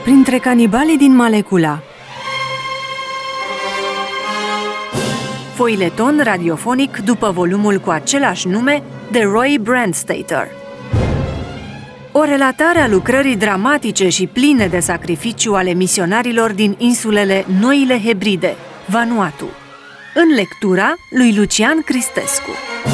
Printre canibalii din Malecula. Foileton radiofonic după volumul cu același nume de Roy Brandstater. O relatare a lucrării dramatice și pline de sacrificiu ale misionarilor din insulele Noile Hebride, Vanuatu, în lectura lui Lucian Cristescu.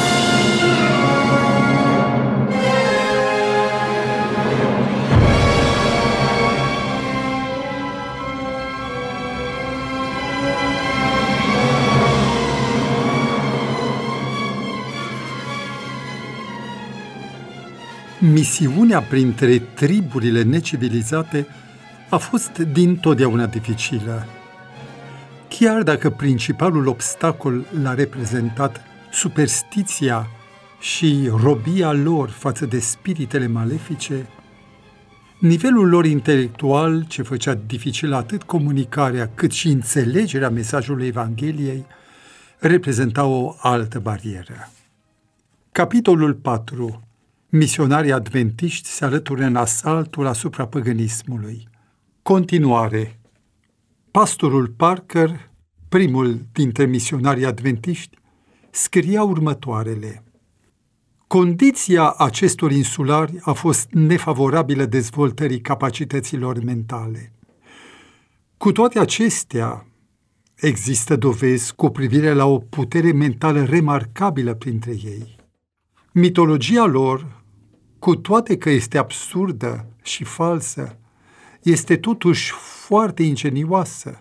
Misiunea printre triburile necivilizate a fost dintotdeauna dificilă. Chiar dacă principalul obstacol l-a reprezentat superstiția și robia lor față de spiritele malefice, nivelul lor intelectual, ce făcea dificil atât comunicarea cât și înțelegerea mesajului Evangheliei, reprezenta o altă barieră. Capitolul 4. Misionarii adventiști se alătură în asaltul asupra păgânismului. Continuare. Pastorul Parker, primul dintre misionarii adventiști, scria următoarele. Condiția acestor insulari a fost nefavorabilă dezvoltării capacităților mentale. Cu toate acestea, există dovezi cu privire la o putere mentală remarcabilă printre ei. Mitologia lor, cu toate că este absurdă și falsă, este totuși foarte ingenioasă.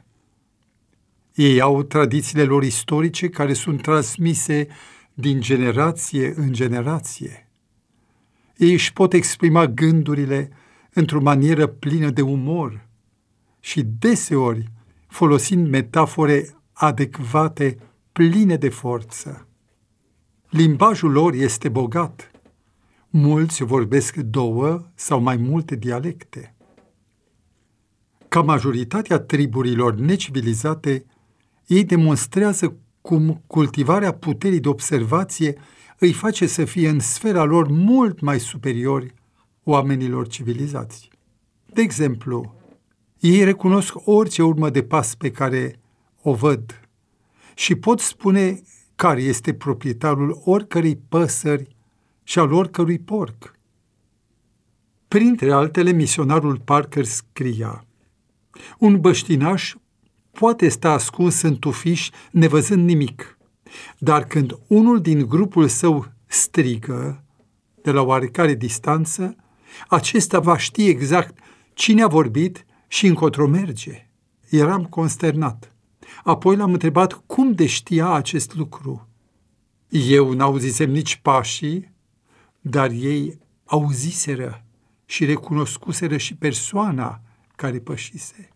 Ei au tradițiile lor istorice care sunt transmise din generație în generație. Ei își pot exprima gândurile într-o manieră plină de umor și deseori folosind metafore adecvate, pline de forță. Limbajul lor este bogat. Mulți vorbesc 2 sau mai multe dialecte. Ca majoritatea triburilor necivilizate, ei demonstrează cum cultivarea puterii de observație îi face să fie în sfera lor mult mai superiori oamenilor civilizați. De exemplu, ei recunosc orice urmă de pas pe care o văd și pot spune care este proprietarul oricărei păsări și al oricărui porc. Printre altele, misionarul Parker scria: un băștinaș poate sta ascuns în tufiș nevăzând nimic, dar când unul din grupul său strigă de la oarecare distanță, acesta va ști exact cine a vorbit și încotro merge. Eram consternat. Apoi l-am întrebat cum de știa acest lucru. Eu n-auzisem nici pașii, dar ei auziseră și recunoscuseră și persoana care pășise.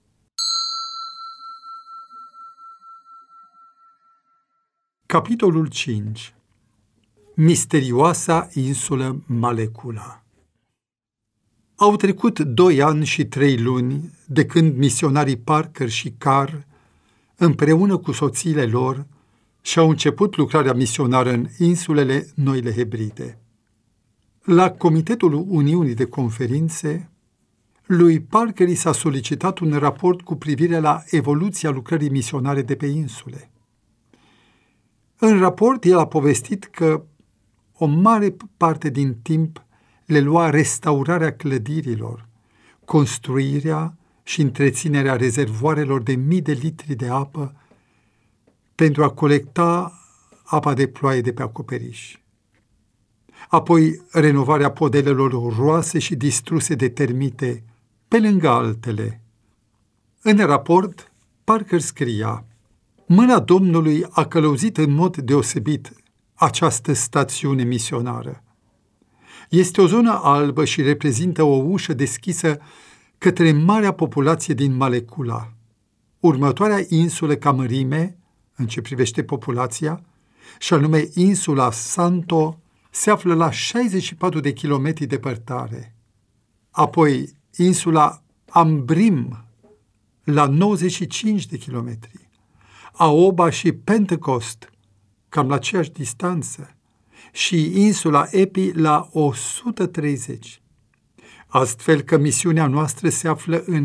Capitolul 5. Misterioasa insulă Malecula. Au trecut 2 ani și 3 luni de când misionarii Parker și Carr, împreună cu soțiile lor, și-au început lucrarea misionară în insulele Noile Hebride. La Comitetul Uniunii de Conferințe, lui Parker i s-a solicitat un raport cu privire la evoluția lucrării misionare de pe insule. În raport, el a povestit că o mare parte din timp le lua restaurarea clădirilor, construirea și întreținerea rezervoarelor de mii de litri de apă pentru a colecta apa de ploaie de pe acoperiș. Apoi renovarea podelelor roase și distruse de termite, pe lângă altele. În raport, Parker scria: mâna Domnului a călăuzit în mod deosebit această stațiune misionară. Este o zonă albă și reprezintă o ușă deschisă către marea populație din Malecula. Următoarea insulă ca mărime, în ce privește populația, și anume insula Santo, se află la 64 de kilometri departare. Apoi insula Ambrim, la 95 de kilometri. Aoba și Pentecost, cam la aceeași distanță, și insula Epi la 130. Astfel că misiunea noastră se află în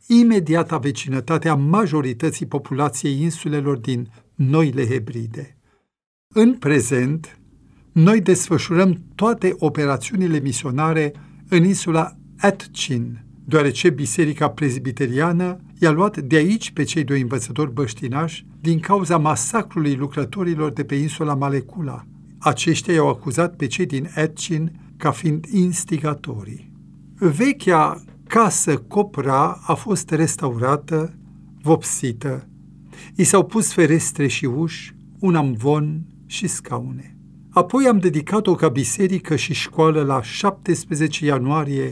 imediata vecinătate a majorității populației insulelor din Noile Hebride. În prezent, noi desfășurăm toate operațiunile misionare în insula Atchin, deoarece Biserica Prezbiteriană i-a luat de aici pe cei doi învățători băștinași din cauza masacrului lucrătorilor de pe insula Malekula. Aceștia i-au acuzat pe cei din Atchin ca fiind instigatorii. Vechea casă Copra a fost restaurată, vopsită. I s-au pus ferestre și uși, un amvon și scaune. Apoi am dedicat-o ca biserică și școală la 17 ianuarie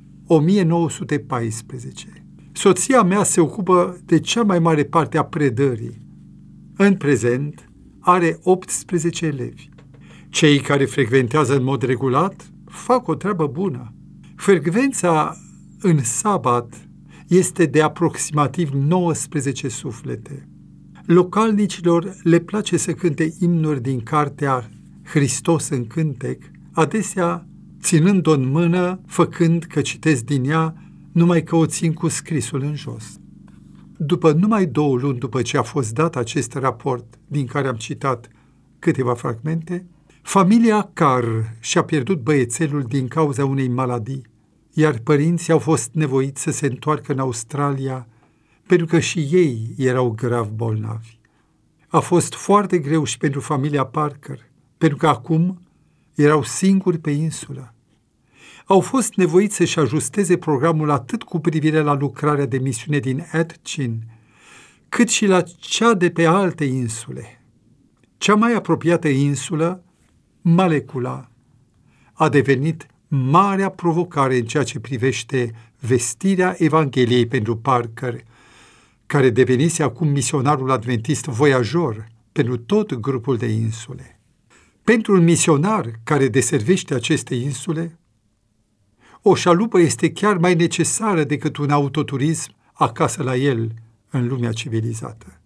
1914. Soția mea se ocupă de cea mai mare parte a predării. În prezent are 18 elevi. Cei care frecventează în mod regulat fac o treabă bună. Frecvența în sabat este de aproximativ 19 suflete. Localnicilor le place să cânte imnuri din cartea Hristos în cântec, adesea ținând-o în mână, făcând că citesc din ea, numai că o țin cu scrisul în jos. După numai 2 luni după ce a fost dat acest raport, din care am citat câteva fragmente, familia Carr și-a pierdut băiețelul din cauza unei maladii, iar părinții au fost nevoiți să se întoarcă în Australia, pentru că și ei erau grav bolnavi. A fost foarte greu și pentru familia Parker, pentru că acum erau singuri pe insulă. Au fost nevoiți să-și ajusteze programul atât cu privire la lucrarea de misiune din Atchin, cât și la cea de pe alte insule. Cea mai apropiată insulă, Malekula, a devenit marea provocare în ceea ce privește vestirea Evangheliei pentru Parker, care devenise acum misionarul adventist voiajor pentru tot grupul de insule. Pentru un misionar care deservește aceste insule, o șalupă este chiar mai necesară decât un autoturism acasă la el în lumea civilizată.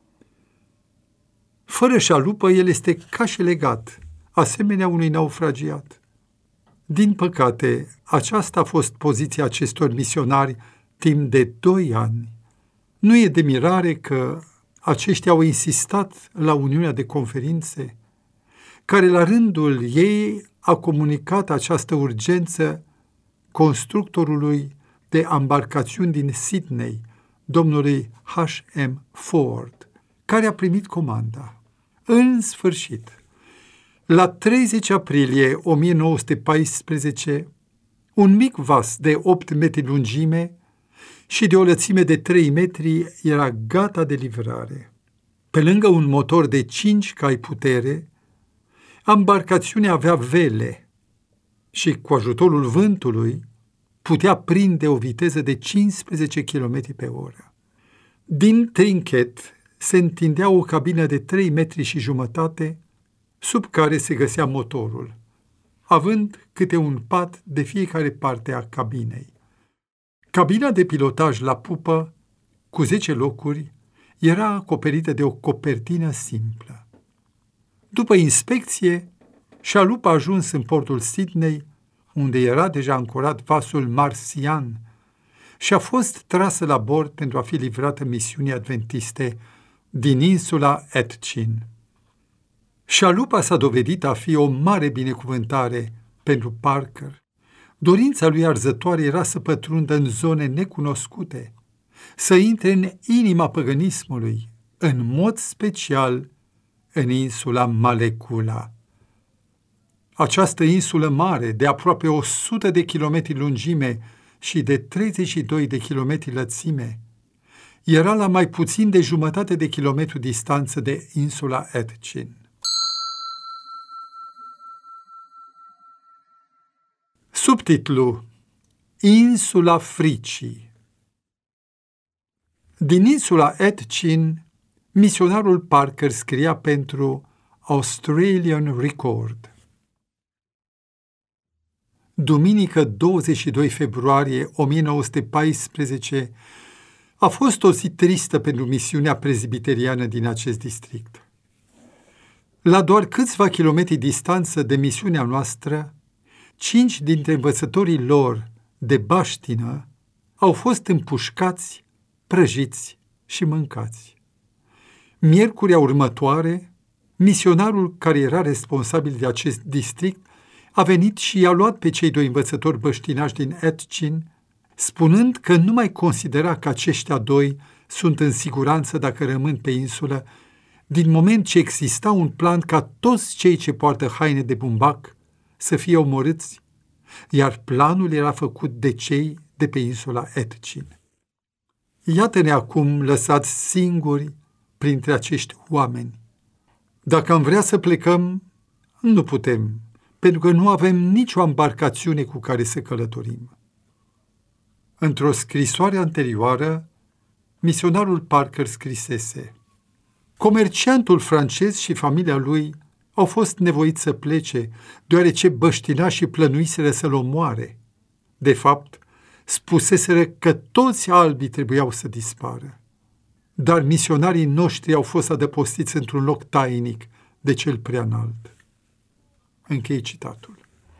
Fără șalupă, el este ca și legat, asemenea unui naufragiat. Din păcate, aceasta a fost poziția acestor misionari timp de 2 ani. Nu e de mirare că aceștia au insistat la Uniunea de Conferințe, care la rândul ei a comunicat această urgență constructorului de ambarcațiuni din Sydney, domnului H.M. Ford, care a primit comanda. În sfârșit, la 30 aprilie 1914, un mic vas de 8 metri lungime și de o lățime de 3 metri era gata de livrare. Pe lângă un motor de 5 cai putere, ambarcațiunea avea vele și, cu ajutorul vântului, putea prinde o viteză de 15 km pe oră. Din trinchet se întindea o cabină de 3 metri și jumătate, sub care se găsea motorul, având câte un pat de fiecare parte a cabinei. Cabina de pilotaj la pupă, cu 10 locuri, era acoperită de o copertină simplă. După inspecție, șalupa a ajuns în portul Sydney, unde era deja ancorat vasul Marcian, și a fost trasă la bord pentru a fi livrată misiunii adventiste din insula Atchin. Șalupa s-a dovedit a fi o mare binecuvântare pentru Parker. Dorința lui arzătoare era să pătrundă în zone necunoscute, să intre în inima păgânismului, în mod special în insula Malekula. Această insulă mare, de aproape 100 de kilometri lungime și de 32 de kilometri lățime, era la mai puțin de jumătate de kilometru distanță de insula Atchin. Subtitlu: Insula Fricii. Din insula Atchin, misionarul Parker scria pentru Australian Record. Duminică 22 februarie 1914 a fost o zi tristă pentru misiunea prezbiteriană din acest district. La doar câțiva kilometri distanță de misiunea noastră, 5 dintre învățătorii lor de baștină au fost împușcați prăjiți și mâncați. Miercurea următoare, misionarul care era responsabil de acest district a venit și i-a luat pe cei 2 învățători băștinași din Atkin, spunând că nu mai considera că aceștia 2 sunt în siguranță dacă rămân pe insulă, din moment ce exista un plan ca toți cei ce poartă haine de bumbac să fie omorâți, iar planul era făcut de cei de pe insula Atkin. Iată-ne acum lăsați singuri printre acești oameni. Dacă am vrea să plecăm, nu putem, pentru că nu avem nicio embarcațiune cu care să călătorim. Într-o scrisoare anterioară, misionarul Parker scrisese: comerciantul francez și familia lui au fost nevoiți să plece, deoarece băștinașii plănuiseră să-l omoare. De fapt, spuseseră că toți albii trebuiau să dispară. Dar misionarii noștri au fost adăpostiți într-un loc tainic de cel prea înalt. Închei citatul.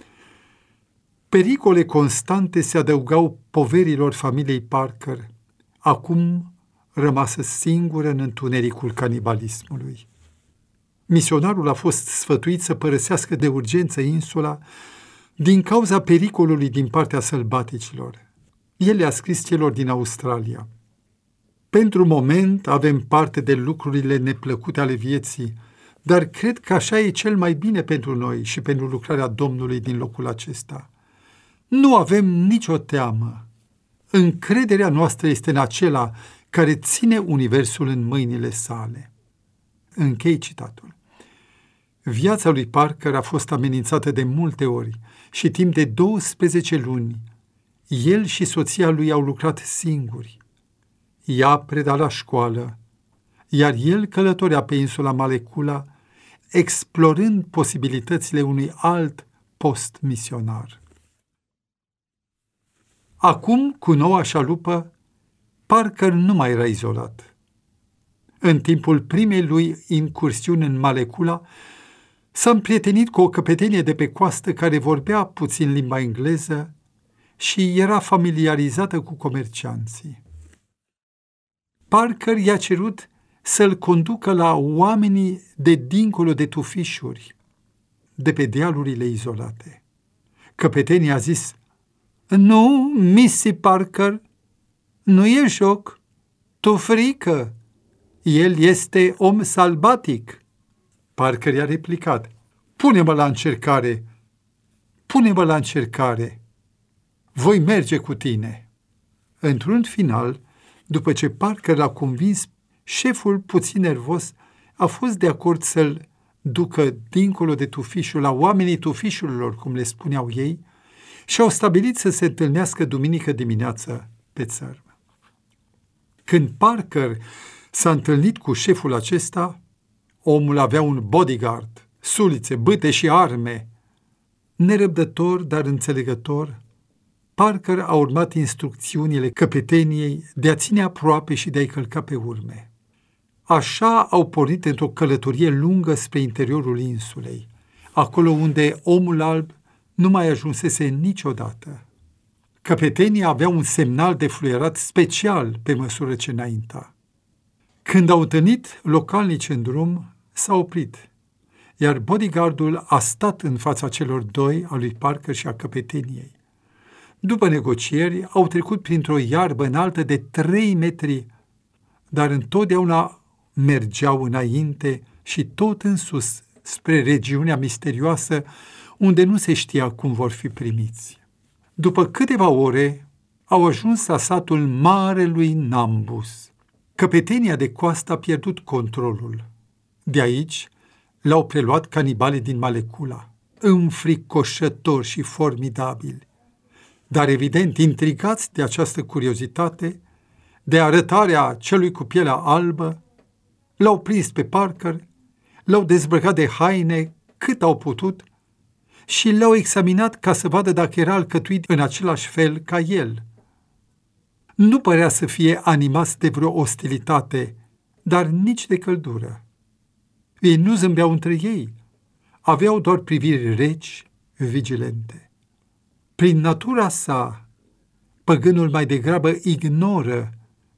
Pericole constante se adăugau poverilor familiei Parker, acum rămasă singură în întunericul canibalismului. Misionarul a fost sfătuit să părăsească de urgență insula din cauza pericolului din partea sălbaticilor. El le-a scris celor din Australia: pentru moment avem parte de lucrurile neplăcute ale vieții, dar cred că așa e cel mai bine pentru noi și pentru lucrarea Domnului din locul acesta. Nu avem nicio teamă. Încrederea noastră este în acela care ține universul în mâinile sale. Închei citatul. Viața lui Parker a fost amenințată de multe ori și timp de 12 luni el și soția lui au lucrat singuri. Ea preda la școală, iar el călătorea pe insula Malekula, explorând posibilitățile unui alt post misionar. Acum, cu noua șalupă, Parker nu mai era izolat. În timpul primei lui incursiuni în Malekula, s-a împrietenit cu o căpetenie de pe coastă care vorbea puțin limba engleză și era familiarizată cu comercianții. Parker i-a cerut să-l conducă la oamenii de dincolo de tufișuri, de pe dealurile izolate. Căpetenii a zis: nu, Missy Parker, nu e joc, tu frică, el este om sălbatic. Parker i-a replicat: pune-mă la încercare, pune-mă la încercare, voi merge cu tine. Într-un final, după ce Parker l-a convins, șeful, puțin nervos, a fost de acord să-l ducă dincolo de tufișul, la oamenii tufișurilor, cum le spuneau ei, și au stabilit să se întâlnească duminică dimineață pe țărm. Când Parker s-a întâlnit cu șeful acesta, omul avea un bodyguard, sulițe, bâte și arme. Nerăbdător, dar înțelegător, Parker a urmat instrucțiunile căpeteniei de a ține aproape și de a-i călca pe urme. Așa au pornit într-o călătorie lungă spre interiorul insulei, acolo unde omul alb nu mai ajunsese niciodată. Căpetenia avea un semnal de fluierat special pe măsură ce înainta. Când au întâlnit localnici în drum, s-a oprit, iar bodyguardul a stat în fața celor 2, a lui Parker și a căpeteniei. După negocieri, au trecut printr-o iarbă înaltă de 3 metri, dar întotdeauna mergeau înainte și tot în sus, spre regiunea misterioasă, unde nu se știa cum vor fi primiți. După câteva ore, au ajuns la satul Marelui Nambus. Căpetenia de coastă a pierdut controlul. De aici l-au preluat canibalii din Malekula, înfricoșători și formidabili. Dar evident, intrigați de această curiozitate, de arătarea celui cu pielea albă, l-au prins pe Parker, l-au dezbrăcat de haine cât au putut și l-au examinat ca să vadă dacă era alcătuit în același fel ca el. Nu părea să fie animați de vreo ostilitate, dar nici de căldură. Ei nu zâmbeau între ei, aveau doar priviri reci, vigilente. Prin natura sa, păgânul mai degrabă ignoră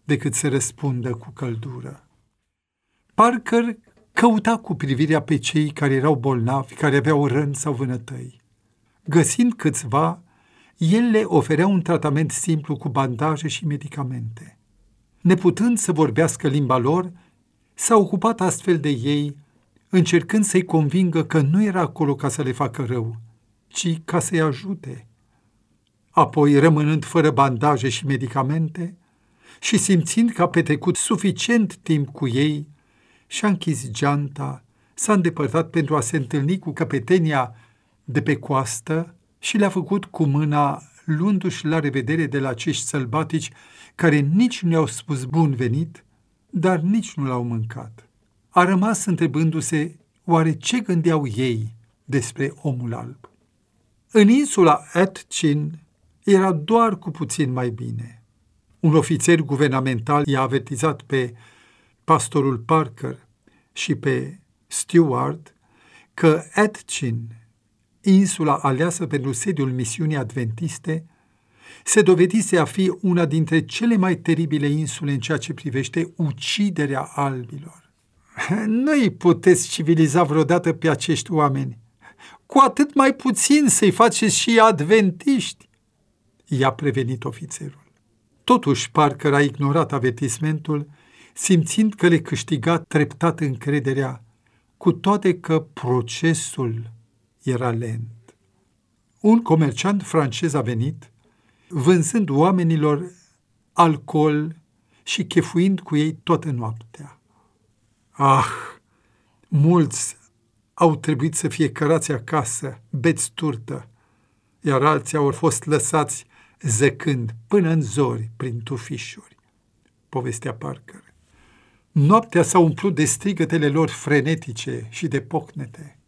decât să răspundă cu căldură. Parker căuta cu privirea pe cei care erau bolnavi, care aveau răni sau vânătăi. Găsind câțiva, el le oferea un tratament simplu cu bandaje și medicamente. Neputând să vorbească limba lor, s-a ocupat astfel de ei, încercând să-i convingă că nu era acolo ca să le facă rău, ci ca să-i ajute. Apoi, rămânând fără bandaje și medicamente și simțind că a petrecut suficient timp cu ei, și-a închis geanta, s-a îndepărtat pentru a se întâlni cu căpetenia de pe coastă și le-a făcut cu mâna, luându-și la revedere de la acești sălbatici care nici nu i-au spus bun venit, dar nici nu l-au mâncat. A rămas întrebându-se oare ce gândeau ei despre omul alb. În insula Atchin era doar cu puțin mai bine. Un ofițer guvernamental i-a avertizat pe pastorul Parker și pe Stewart că Atchin, insula aleasă pentru sediul misiunii adventiste, se dovedise a fi una dintre cele mai teribile insule în ceea ce privește uciderea albilor. Nu-i puteți civiliza vreodată pe acești oameni, cu atât mai puțin să-i faceți și adventiști, i-a prevenit ofițerul. Totuși, Parker a ignorat avertismentul, simțind că le câștiga treptat încrederea, cu toate că procesul era lent. Un comerciant francez a venit, vânzând oamenilor alcool și chefuind cu ei toată noaptea. Mulți au trebuit să fie cărați acasă, beți turtă, iar alții au fost lăsați zăcând până în zori prin tufișuri, povestea Parker. Noaptea s-a umplut de strigătele lor frenetice și de pocnete.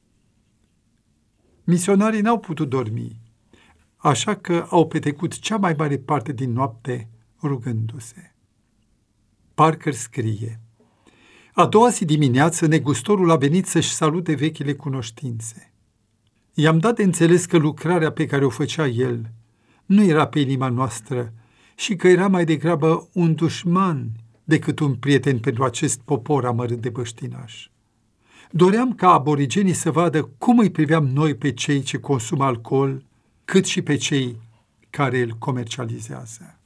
Misionarii n-au putut dormi, așa că au petrecut cea mai mare parte din noapte rugându-se. Parker scrie: a doua zi dimineață, negustorul a venit să-și salute vechile cunoștințe. I-am dat de înțeles că lucrarea pe care o făcea el nu era pe inima noastră și că era mai degrabă un dușman decât un prieten pentru acest popor amărât de băștinași. Doream ca aborigenii să vadă cum îi priveam noi pe cei ce consumă alcool, cât și pe cei care îl comercializează.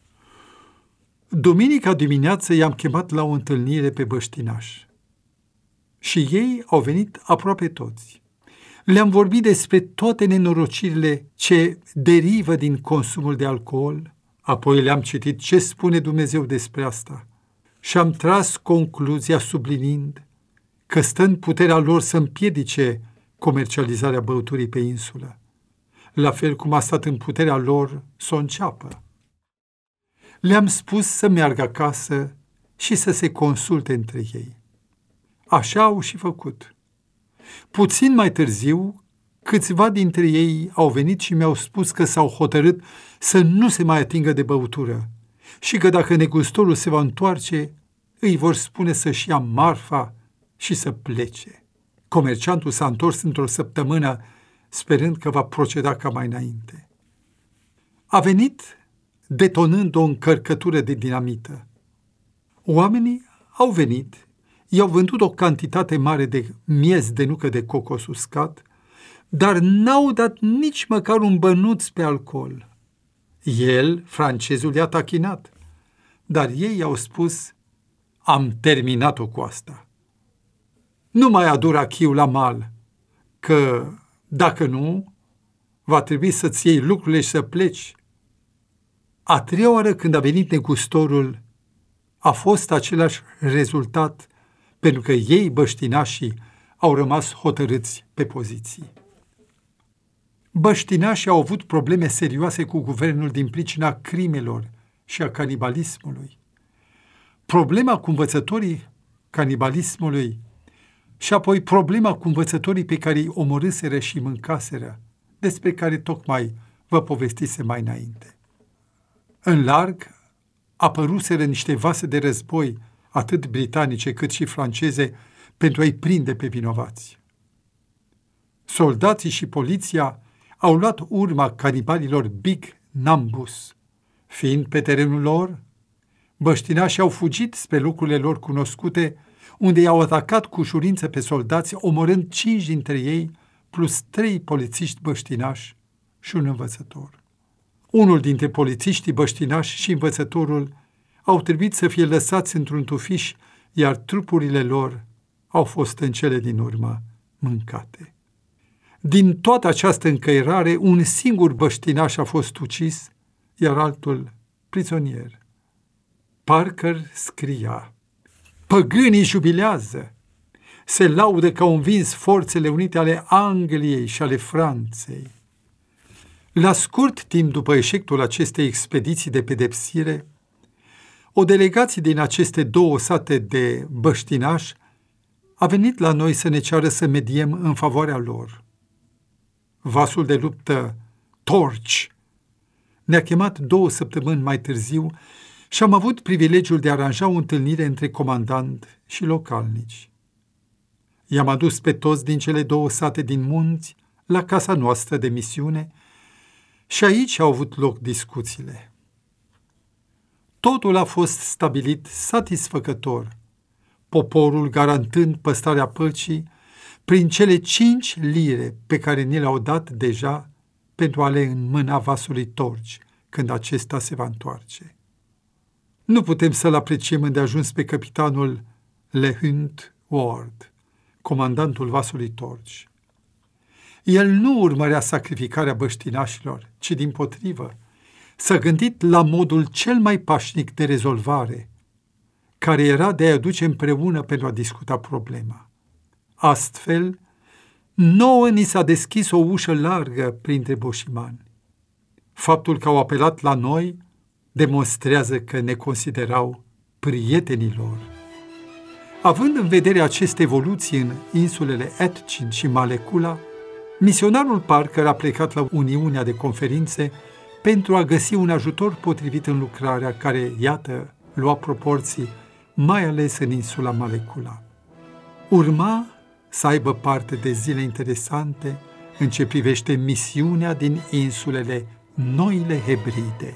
Duminica dimineață i-am chemat la o întâlnire pe băștinași. Și ei au venit aproape toți. Le-am vorbit despre toate nenorocirile ce derivă din consumul de alcool, apoi le-am citit ce spune Dumnezeu despre asta și am tras concluzia subliniind că stă în puterea lor să împiedice comercializarea băuturii pe insulă, la fel cum a stat în puterea lor să o înceapă. Le-am spus să meargă acasă și să se consulte între ei. Așa au și făcut. Puțin mai târziu, câțiva dintre ei au venit și mi-au spus că s-au hotărât să nu se mai atingă de băutură și că dacă negustorul se va întoarce, îi vor spune să-și ia marfa și să plece. Comerciantul s-a întors într-o săptămână, sperând că va proceda ca mai înainte. A venit detonând o încărcătură de dinamită. Oamenii au venit, i-au vândut o cantitate mare de miez de nucă de cocos uscat, dar n-au dat nici măcar un bănuț pe alcool. El, francezul, i-a tachinat, dar ei i-au spus: am terminat-o cu asta. Nu mai adu rachiul la mal, că, dacă nu, va trebui să-ți iei lucrurile și să pleci. A treia oară când a venit negustorul, a fost același rezultat, pentru că ei, băștinașii, au rămas hotărâți pe poziții. Băștinașii au avut probleme serioase cu guvernul din pricina crimelor și a canibalismului. Problema cu învățătorii canibalismului și apoi problema cu învățătorii pe care îi omorâseră și mâncaseră, despre care tocmai vă povestisem mai înainte. În larg apăruseră niște vase de război, atât britanice cât și franceze, pentru a-i prinde pe vinovați. Soldații și poliția au luat urma canibalilor Big Nambus. Fiind pe terenul lor, Băștinașii au fugit spre locurile lor cunoscute, unde i-au atacat cu ușurință pe soldați, omorând 5 dintre ei, plus 3 polițiști băștinași și un învățător. Unul dintre polițiștii băștinași și învățătorul au trebuit să fie lăsați într-un tufiș, iar trupurile lor au fost în cele din urmă mâncate. Din toată această încăierare, un singur băștinaș a fost ucis, iar altul prizonier. Parker scria: păgânii jubilează, se laudă că au învins forțele unite ale Angliei și ale Franței. La scurt timp după eșecul acestei expediții de pedepsire, o delegație din aceste 2 sate de băștinași a venit la noi să ne ceară să mediem în favoarea lor. Vasul de luptă Torch ne-a chemat 2 săptămâni mai târziu și am avut privilegiul de a aranja o întâlnire între comandant și localnici. I-am adus pe toți din cele 2 sate din munți la casa noastră de misiune și aici au avut loc discuțiile. Totul a fost stabilit satisfăcător, poporul garantând păstrarea păcii prin cele 5 lire pe care ni le-au dat deja pentru a le înmâna vasului Torch când acesta se va întoarce. Nu putem să-l apreciem îndeajuns pe capitanul Lehunt Ward, comandantul vasului Torch. El nu urmărea sacrificarea băștinașilor, ci dimpotrivă, s-a gândit la modul cel mai pașnic de rezolvare, care era de a-i aduce împreună pentru a discuta problema. Astfel, nouă ni s-a deschis o ușă largă printre boșimani. Faptul că au apelat la noi demonstrează că ne considerau prietenii lor. Având în vedere aceste evoluții în insulele Atchin și Malekula, misionarul Parker a plecat la Uniunea de Conferințe pentru a găsi un ajutor potrivit în lucrarea care, iată, lua proporții, mai ales în insula Malekula. Urma să aibă parte de zile interesante în ce privește misiunea din insulele Noile Hebride.